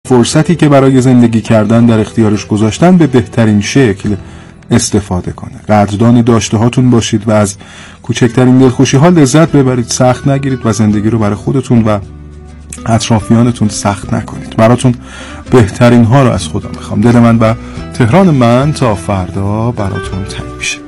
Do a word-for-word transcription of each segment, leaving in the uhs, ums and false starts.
فرصتی که برای زندگی کردن در اختیارش گذاشتن به بهترین شکل استفاده کنه. قدردان داشته هاتون باشید و از کوچکترین دلخوشی ها لذت ببرید، سخت نگیرید و زندگی رو برای خودتون و اطرافیانتون سخت نکنید. براتون بهترین ها رو از خدا میخوام. دل من و تهران من تا فردا براتون تنگ میشه.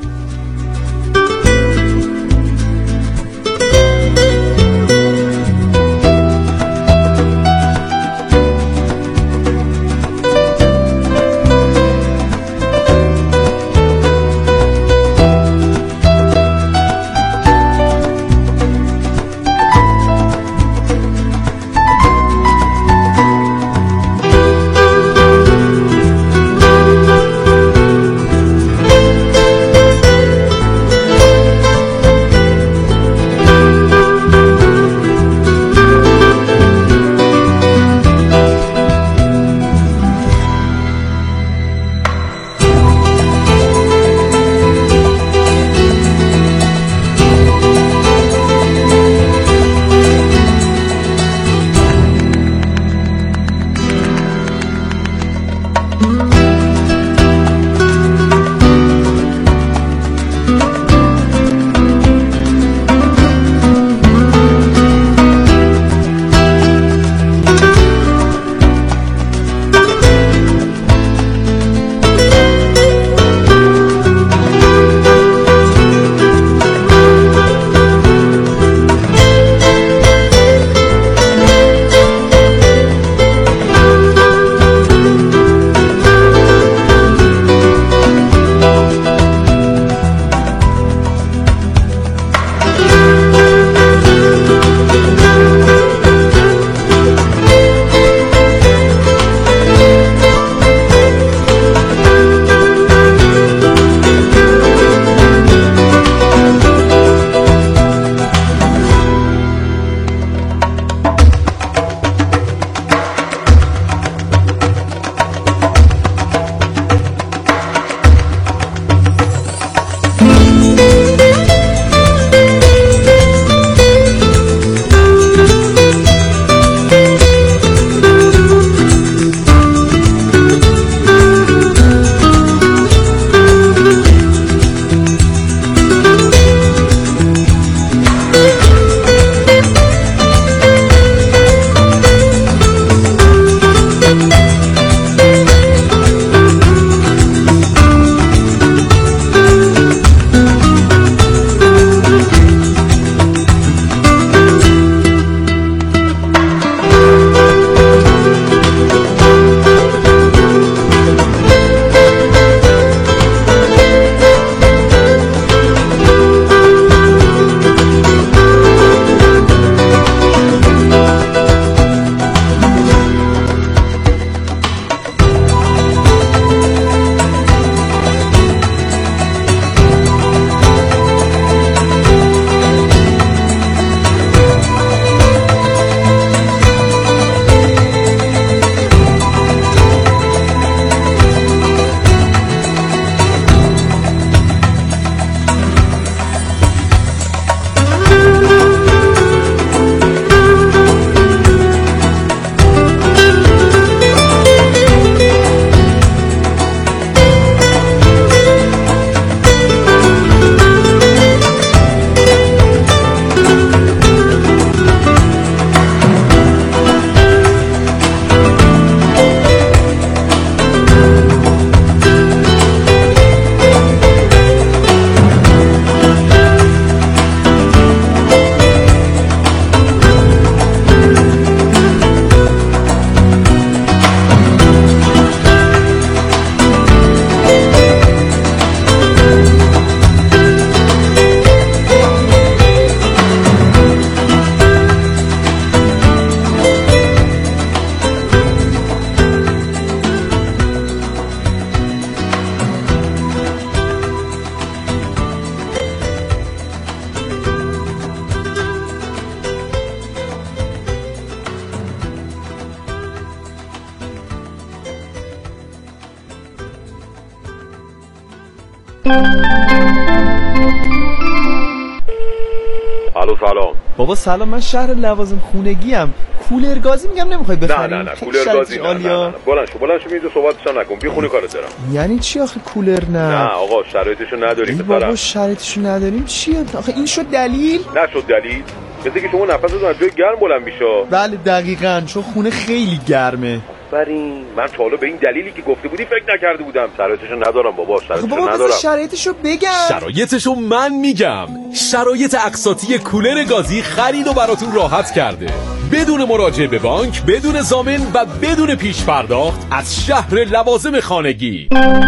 الو سلام. بابا سلام، من شهر لوازم خونگی ام. کولر گازی میگم نمیخوای بخری؟ نه نه نه کولر گازی نه نه نه بلند شو بلند شو اینجا صحبتشو نکن بی خونه کارت دارم. یعنی چی آخه کولر نه؟ نه آقا شرایطشو نداریم پسرم. بابا شرایطشو نداریم چیه؟ آخه این شد دلیل؟ نشد دلیل؟ مثل که شما نفستون از جای گرم بلند میشه. بله دقیقاً چون خونه خیلی گرمه. برین من تا حالا به این دلیلی که گفته بودی فکر نکرده بودم. شرایطشو ندارم بابا شرایطشو بابا ندارم. بابا شرایطشو بگم. شرایطشو من میگم. شرایط اقساطی کولر گازی خرید و براتون راحت کرده. بدون مراجعه به بانک، بدون ضامن و بدون پیش پرداخت از شهر لوازم خانگی.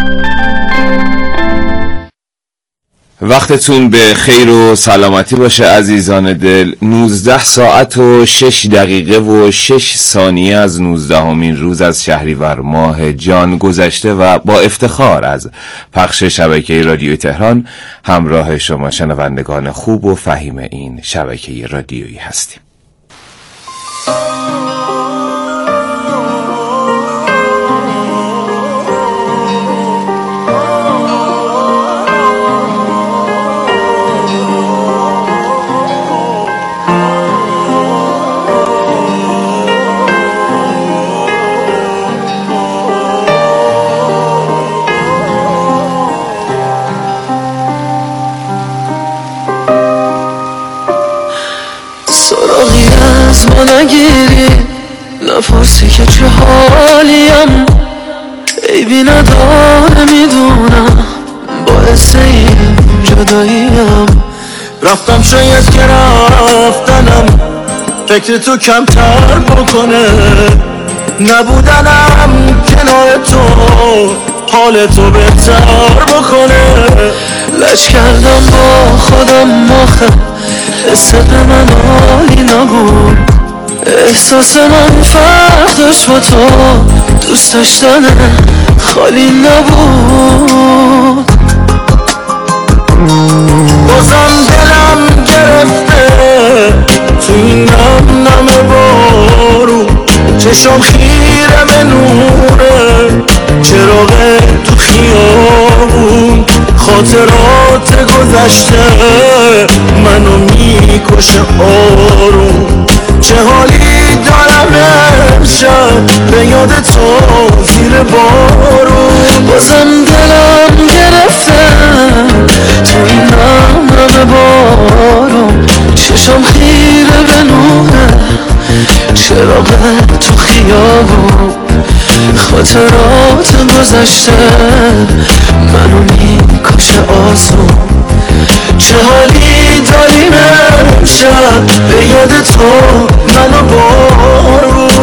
وقتتون به خیر و سلامتی باشه عزیزان دل. نوزده ساعت و شش دقیقه و شش ثانیه از نوزدهمین روز از شهریور ماه جان گذشته و با افتخار از پخش شبکه رادیوی تهران همراه شما شنوندگان خوب و فهیم این شبکه رادیویی هستیم. نگیری نپرسی که چه حالیم عیبی نداره میدونم باعث این جداییم رفتم شاید که رفتنم فکر تو کمتر بکنه نبودنم کنار تو حال تو بهتر بکنه لج کردم با خودم آخه حسد من عالی نبود احساس من فرق داشت با تو دوست داشتن خالی نبود بازم دلم گرفته تو این نم نم بارو چشم خیره به نوره چراغ تو خیابون خاطرات گذشته منو میکشه آروم چه حالی دارم امشب به یاد تو زیر بارون بازم دلم گرفته تو این نم نم بارون چشم خیره به نوره چراغ تو خیابون خاطرات گذشته منو میکشه آسون چه حالی داریم امشب به یاد تو منو بارون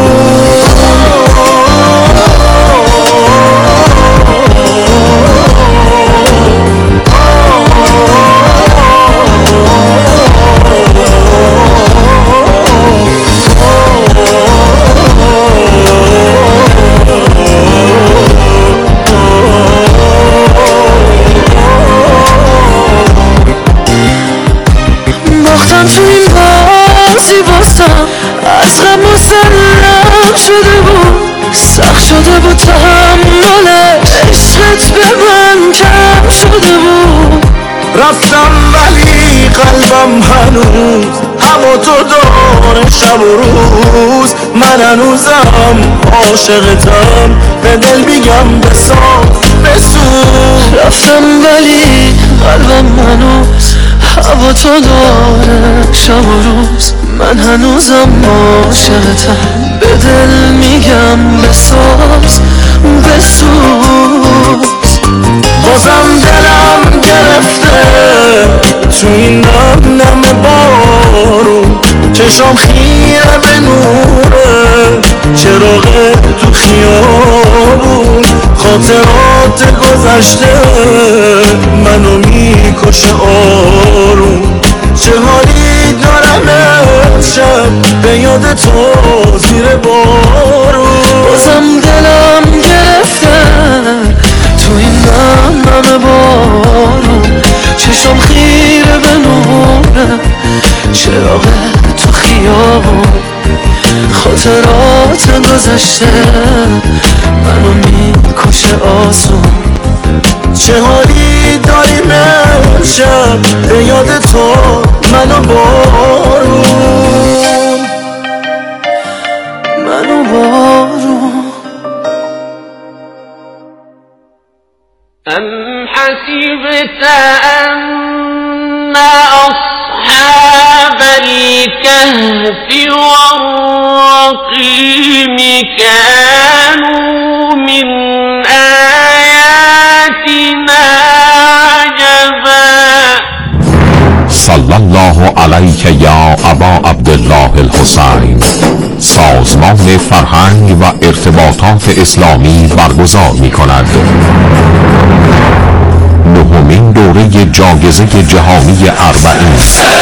تو این بازی باستم از غم مسلم شده بود سخت شده بود تحمل عشقت به من کم شده بود رفتم ولی قلبم هنوز هوا تو داره شب و روز من هنوزم عاشقتم به دل میگم بساز بسوز رفتم ولی قلبم هنوز هوا تو داره شب و روز من هنوزم عاشقتم به دل میگم بساز بسوز بازم دلم گرفته تو این نم نم بارون چشم خیره به نوره چراغ تو خیابون خاطرات گذشته منو میکشه آروم چه حالی دارم امشب به یاد تو زیر بارون بازم دلم گرفته تو این نم نم بارون چشم خیره به نوره چراغ تو خیابون خاطرات گذشته منو میکشه آسون چه حالی داریم امشب به یاد تو منو بارون أم حسبت أن أصحاب الكهف والرقيم كانوا من آياتنا عجبا. صلی الله علیک یا ابا عبدالله الحسین. سازمان فرهنگ و ارتباطات اسلامی برگزار می کند نهمین دوره جایزه جهانی اربعین.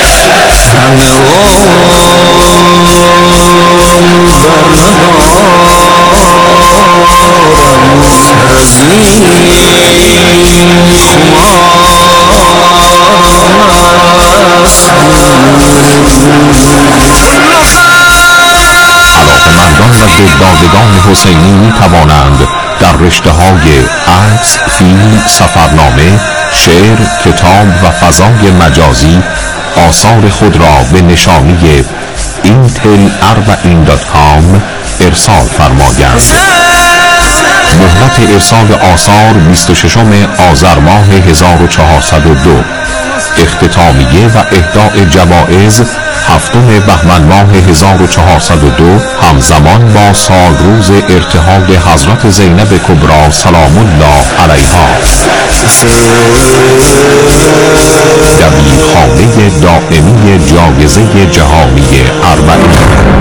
علاقه‌مندان و دلدادگان حسینی می توانند در رشته های عکس، فیلم، سفرنامه، شعر، کتاب و فضای مجازی آثار خود را به نشانی اینتل اربعین دات کام ارسال فرمایند. مهلت ارسال آثار بیست و ششم آذر ماه هزار و چهارصد و دو. اختتامیه و اهداء جوایز هفتم بهمن ماه هزار و چهارصد و دو همزمان با سالروز ارتحال حضرت زینب کبری سلام الله علیها. دبیرخانه دائمی جایزه جهانی اربعین.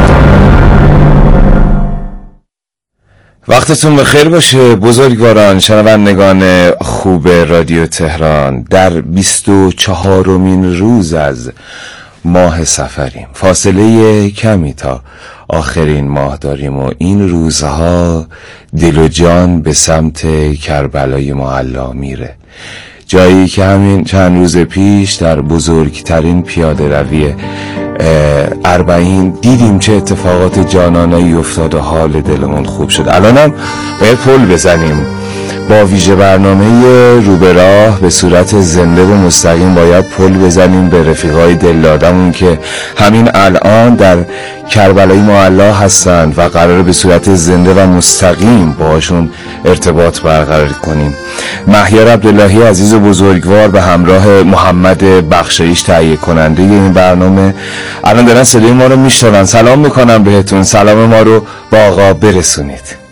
وقتتون بخیر باشه بزرگواران، شنوندگان خوب رادیو تهران. در بیست و چهارمین روز از ماه صفریم، فاصله کمی تا آخرین ماه داریم و این روزها دل و جان به سمت کربلای معلا میره، جایی که همین چند روز پیش در بزرگترین پیاده روی اربعین دیدیم چه اتفاقات جانانه‌ای افتاد و حال دلمون خوب شد. الانم باید پل بزنیم با ویژه برنامه رو به راه، به صورت زنده و مستقیم باید پل بزنیم به رفیقای دلدادمون که همین الان در کربلای معلا هستند و قراره به صورت زنده و مستقیم باشون ارتباط برقرار کنیم. مهیار عبداللهی عزیز و بزرگوار به همراه محمد بخشایش تهیه کننده این برنامه الان دارن صدای ما رو میشنون. سلام میکنم بهتون، سلام ما رو با آقا برسونید.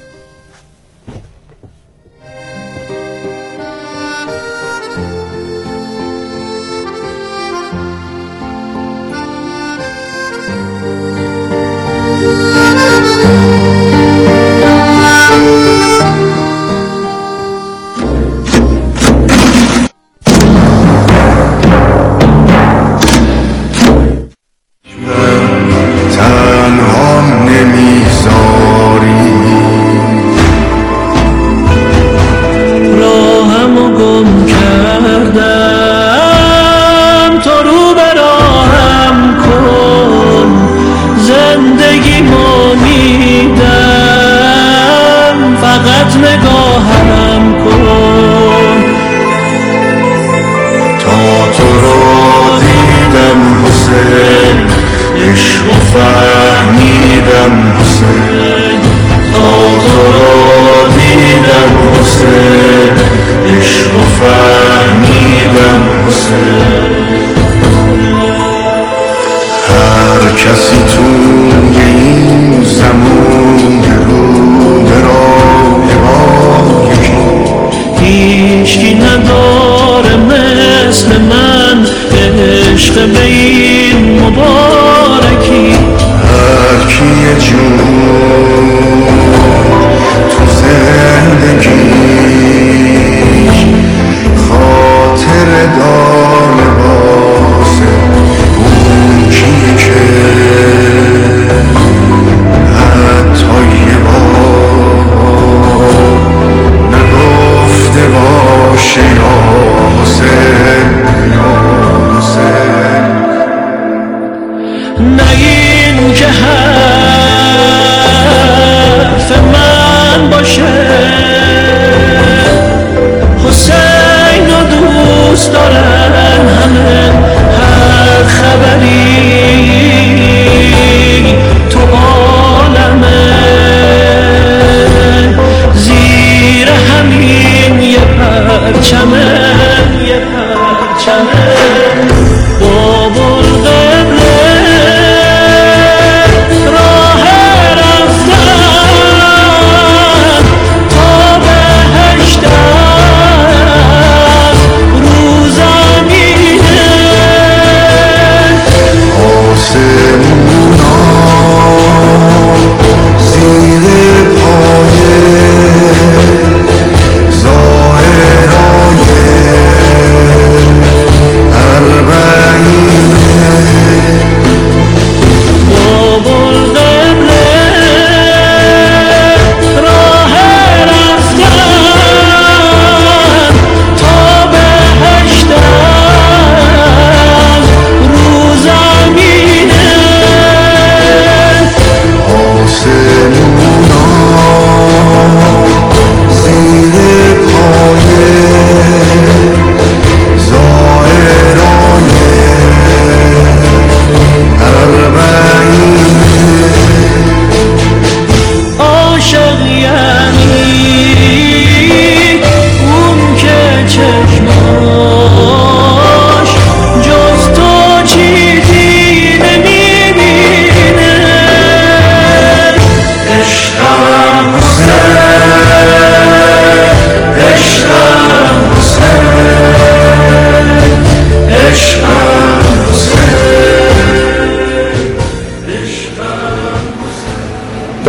نگفته باشه یاسر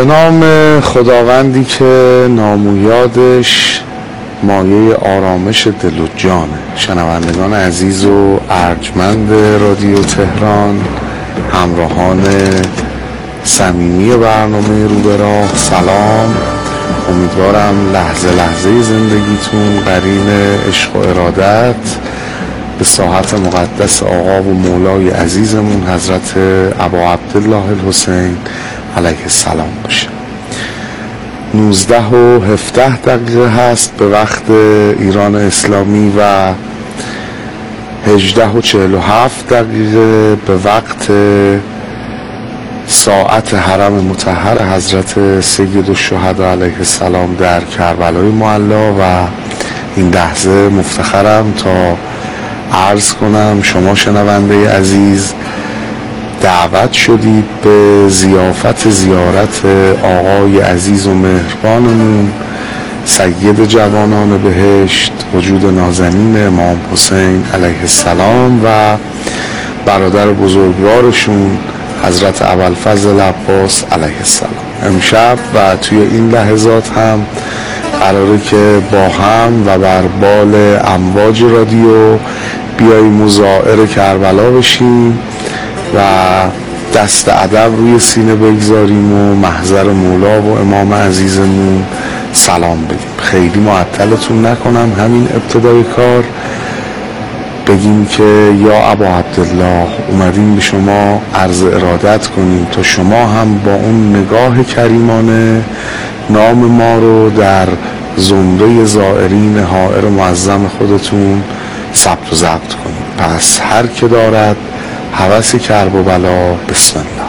نام خداوندی که نامویادش مایه آرامش دل و جانه. شنوندگان عزیز و ارجمند رادیو تهران، همراهان صمیمی برنامه رو به راه، سلام. امیدوارم لحظه لحظه زندگیتون قرین عشق و ارادت به ساحت مقدس آقا و مولای عزیزمون حضرت ابا عبدالله الحسین علیه السلام باشه. نوزده و هفده دقیقه هست به وقت ایران اسلامی و هجده و چهل و هفت دقیقه به وقت ساعت حرم مطهر حضرت سید الشهدا علیه السلام در کربلای معلا. و این لحظه مفتخرم تا عرض کنم شما شنونده عزیز دعوت شدید به ضیافت زیارت آقای عزیز و مهربانمون سید جوانان بهشت وجود نازنین امام حسین علیه السلام و برادر بزرگوارشون حضرت ابوالفضل عباس علیه السلام. امشب و توی این لحظات هم قراره که با هم و بر بال امواج رادیو بیاییم مزائر کربلا بشیم و دست ادب روی سینه بگذاریم و محضر مولا و امام عزیزمون سلام بدیم. خیلی معطلتون نکنم همین ابتدای کار بگیم که یا ابا عبدالله اومدیم به شما عرض ارادت کنیم تا شما هم با اون نگاه کریمانه نام ما رو در زمره زائرین حائر معظم خودتون ثبت و ضبط کنیم. پس هر که دارد هوس کرب و بلا بسم الله.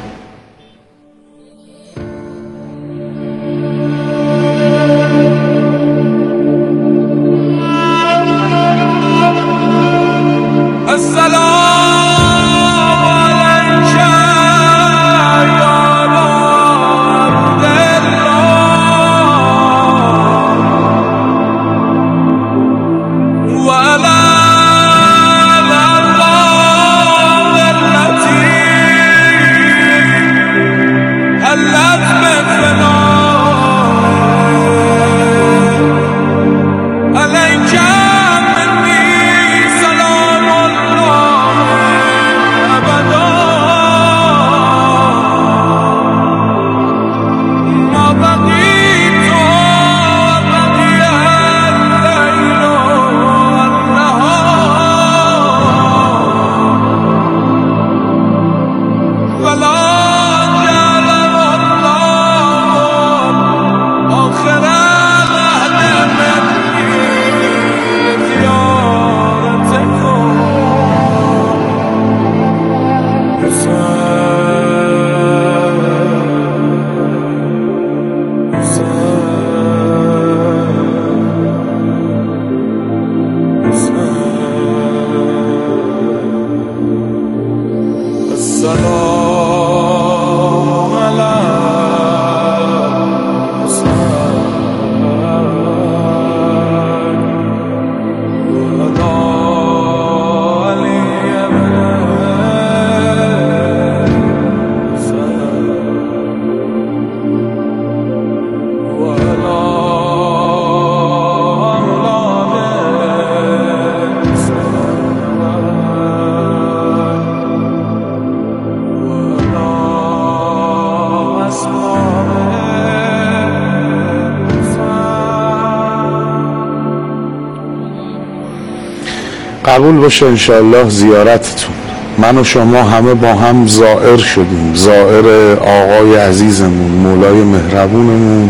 قبول باشه انشاءالله زیارتتون. من و شما همه با هم زائر شدیم، زائر آقای عزیزمون مولای مهربونمون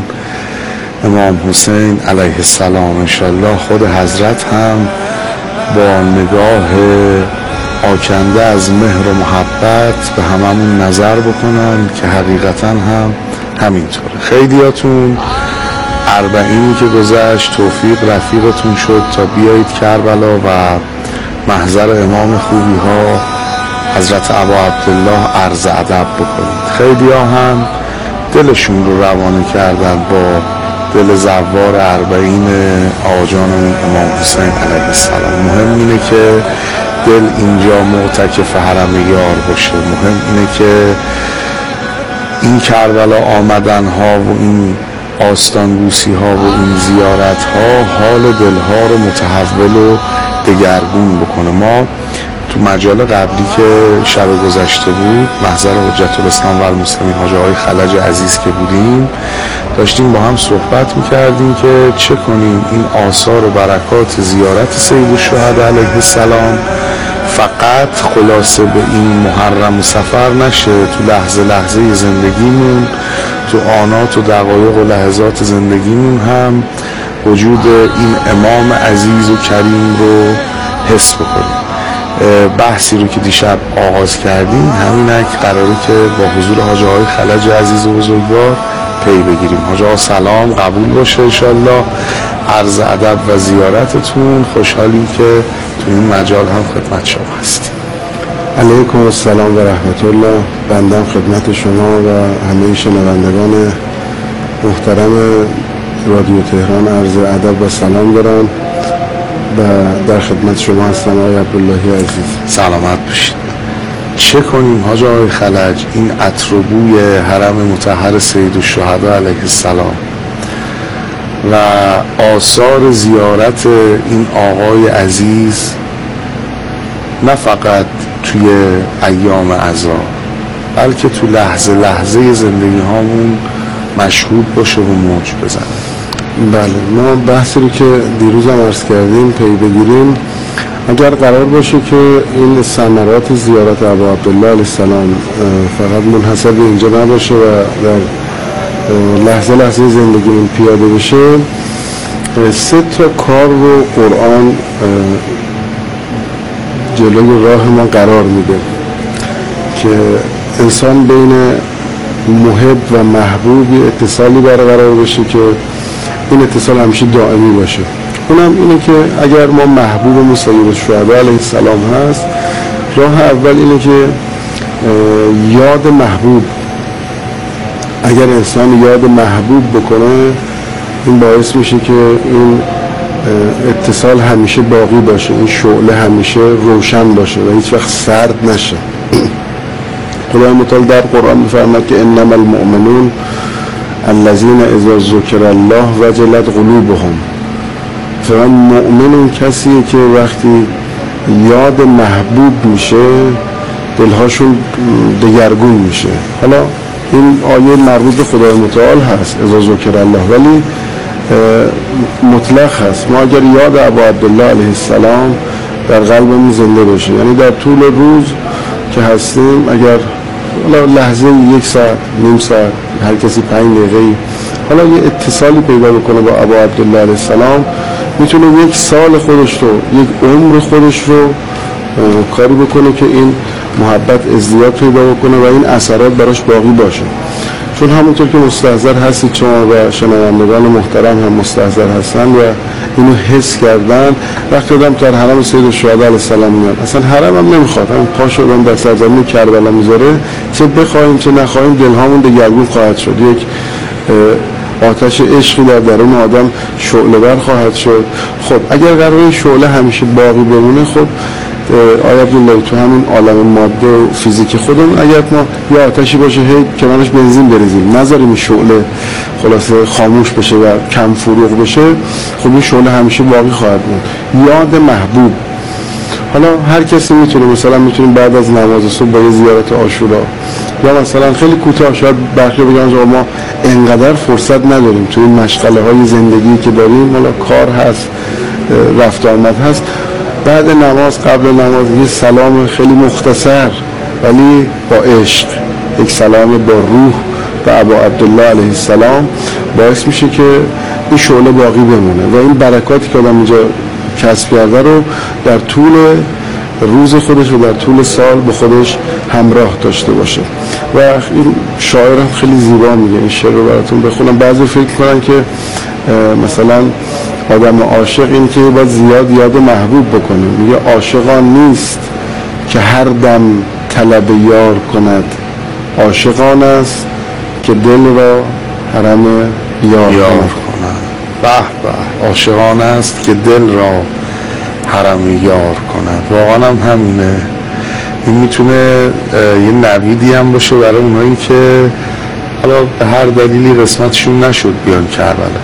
امام حسین علیه السلام. انشاءالله خود حضرت هم با نگاه آکنده از مهر و محبت به هممون نظر بکنن که حقیقتا هم همینطوره. خیلیاتون اربعینی که گذشت توفیق رفیقتون شد تا بیایید کربلا و محضر امام خوبی ها حضرت ابا عبدالله عرض ادب بکنید. خیلی ها هم دلشون رو روانه کردن با دل زوار اربعین آجان امام حسین علیه السلام. مهم اینه که دل اینجا معتکف حرم یار باشه، مهم اینه که این کربلا آمدن ها و این آستان بوسی ها و این زیارت ها حال دلها رو متحول و دگرگون بکنه. ما تو مجال قبلی که شب گذشته بود، محضر حجت الاسلام و المسلمین حاج آقای خلج عزیز که بودیم، داشتیم با هم صحبت میکردیم که چه کنیم این آثار و برکات زیارت سید الشهدا علیه السلام فقط خلاصه به این محرم و سفر نشه، تو لحظه لحظه زندگیمون، تو آنات و دقایق و لحظات زندگیمون هم وجود این امام عزیز و کریم رو حس بکنیم. بحثی رو که دیشب آغاز کردیم همینه که قراره که با حضور حاج آقای خلج عزیز و بزرگوار پی بگیریم. حاج آقا سلام، قبول باشه انشالله. عرض ادب و زیارتتون، خوشحالیم که تو این مجال هم خدمت شما هستیم. علیکم السلام و رحمت الله. بندم خدمت شما و همه شنوندگان محترم رادیو تهران عرض ادب و سلام دارم و در خدمت شما هستم آقای عبداللهی عزیز. سلامت باشید. چه کنیم حاج آقای خلج، این عطر و بوی حرم مطهر سید الشهدا علیه السلام و آثار زیارت این آقای عزیز نه فقط توی ایام عزا بلکه تو لحظه لحظه زندگی هامون مشهود باشه و موج بزنه. بله، ما بحثی رو که دیروز هم عرض کردیم پی بگیریم. اگر قرار باشه که این ثمرات زیارت ابا عبدالله علیه السلام فقط منحصر به اینجا نباشه و در لحظه لحظه زندگیمون پیاده بشه، سه تا کار رو قرآن جلوی راه ما قرار میده که انسان بین محب و محبوب اتصالی برقرار بشه که این اتصال همیشه دائمی باشه. اونم اینه که اگر ما محبوب سید الشهدا علیه السلام هست، راه اول اینه که یاد محبوب، اگر انسان یاد محبوب بکنه این باعث میشه که این اتصال همیشه باقی باشه، این شعله همیشه روشن باشه و هیچ وقت سرد نشه. خدای متعال در قرآن میفرماد که انما المؤمنون الذین اذا ذکر الله وجلت قلوبهم. فقط مؤمن اون کسیه که وقتی یاد محبوب میشه دلهاشون دگرگون میشه. حالا این آیه مربوط به خدای متعال هست اذا ذکر الله، ولی مطلق هست. ما اگر یاد ابا عبدالله علیه السلام در قلبمون زنده باشه، یعنی در طول روز که هستیم اگر حالا لحظه یک ساعت، نیم ساعت، هر کسی پنج دقیقه حالا یه اتصالی پیدا بکنه با ابا عبدالله علیه السلام، میتونه یک سال خودش رو، یک عمر خودش رو کاری بکنه که این محبت ازدیاد پیدا بکنه و این اثرات براش باقی باشه. چون همونطور که مستحضر هستید شما و شنوندگان محترم هم مستحضر هستن و اینو حس کردن، وقتی آدم در حرم سید الشهدا علیه السلام میاد، اصلا حرم هم نمیخواد، همین پاش آدم در سرزمین کربلا میذاره، چه بخوایم چه نخواهیم دلهامون دگرگون خواهد شد. یک آتش عشقی در درون آدم شعله ور خواهد شد. خب اگر قرار این شعله همیشه باقی بمونه، خب آیا عبدالله تو همین عالم ماده و فیزیک خودمون اگر ما یه آتشی باشه هی کنارش بنزین بریزیم، نذاریم این شعله خلاصه خاموش بشه و کم فروغ بشه، خب این شعله همیشه باقی خواهد بود. یاد محبوب. حالا هر کسی میتونه، مثلا میتونیم بعد از نماز صبح با یه زیارت عاشورا، یا مثلا خیلی کوتاه، شاید برخی بگن ما انقدر فرصت نداریم تو این مشغله های زندگی که داریم، حالا کار هست، رفت آمد هست، بعد نماز قبل نماز یه سلام خیلی مختصر ولی با عشق، یک سلام با روح به ابا عبدالله علیه السلام باعث میشه که این شعله باقی بمونه و این برکاتی که آدم اینجا کسب کرده رو در طول روز خودش و در طول سال به خودش همراه داشته باشه. و این شاعر هم خیلی زیبا میگه، این شعر رو براتون بخونم. بعضی فکر کنن که مثلا آدم عاشق این که باید زیاد یاد محبوب بکنه. میگه عاشقان نیست که هر دم طلب یار کند، عاشقان است که دل را حرم یار, یار کند. به به، عاشقان است که دل را حرم یار کند. واقعا هم همینه. این میتونه یه نویدی هم باشه برای اونایی که حالا به هر دلیلی قسمتشون نشد بیان کربلا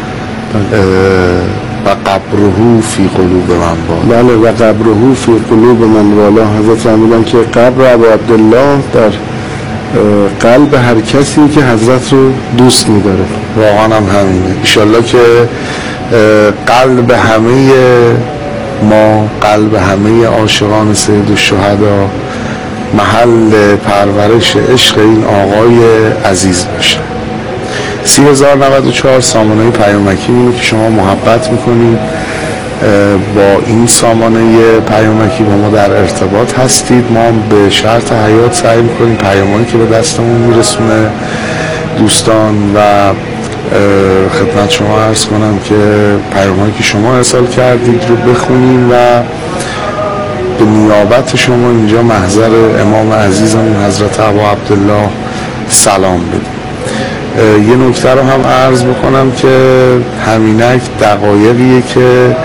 و قبره فی قلوب من بالا. بله و قبره فی قلوب من بالا. حضرت فرمودن که قبر ابا عبدالله در قلب هر کسی که حضرت رو دوست می‌داره. واقعا هم همینه. انشالله که قلب همه ما، قلب همه عاشقان سید الشهدا محل پرورش عشق این آقای عزیز باشه. سی هزار و نود و چهار سامانه پیامکی اینه که شما محبت میکنید با این سامانه پیامکی با ما در ارتباط هستید. ما به شرط حیات سعی میکنیم پیامایی که به دستمون میرسونه دوستان و خدمت شما عرض کنم که پیامایی که شما ارسال کردید رو بخونیم و به نیابت شما اینجا محضر امام عزیزمون حضرت ابا عبدالله سلام بدیم. یه نکته رو هم عرض بکنم که همینک دقایقیه که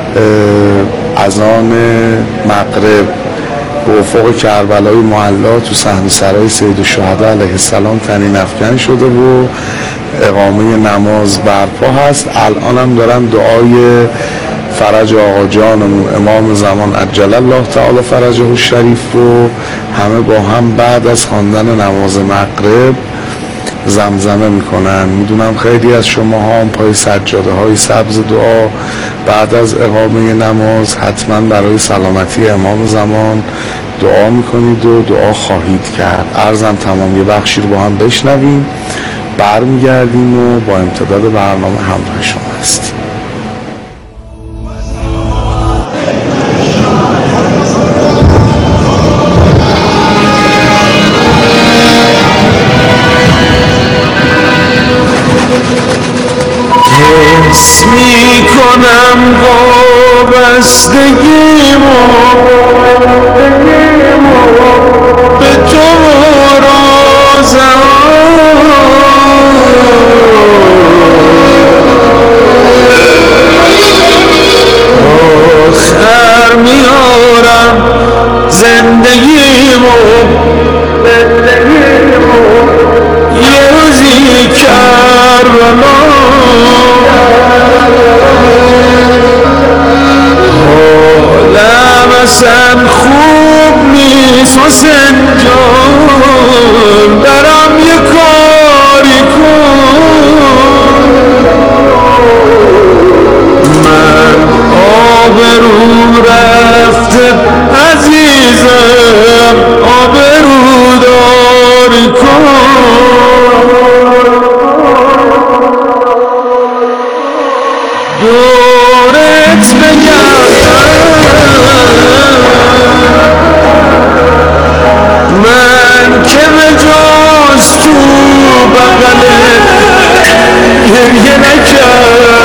اذان مغرب به افق کربلای معلا تو صحن سرای سید الشهدا علیه السلام طنین افکن شده و اقامه نماز برپا هست. الان هم دارن دعای فرج آقا جانمون امام زمان عجل الله تعالی فرجه الشریف رو همه با هم بعد از خواندن نماز مغرب زمزمه میکنن. میدونم خیلی از شما ها هم پای سجاده های سبز دعا بعد از اقامه نماز حتما برای سلامتی امام زمان دعا میکنید و دعا خواهید کرد. عرضم تمام. یه بخشی رو با هم بشنویم برمیگردیم و با امتداد برنامه همراه شما هستیم. حس می کنم وابستگیمو به تو رازم آخر میارم زندگیمو یه روزی کربلا حالم اصلا خوب نیست حسین جان برم یه کاری کن من آبرو رفته عزیزم آبرو داری کن دورت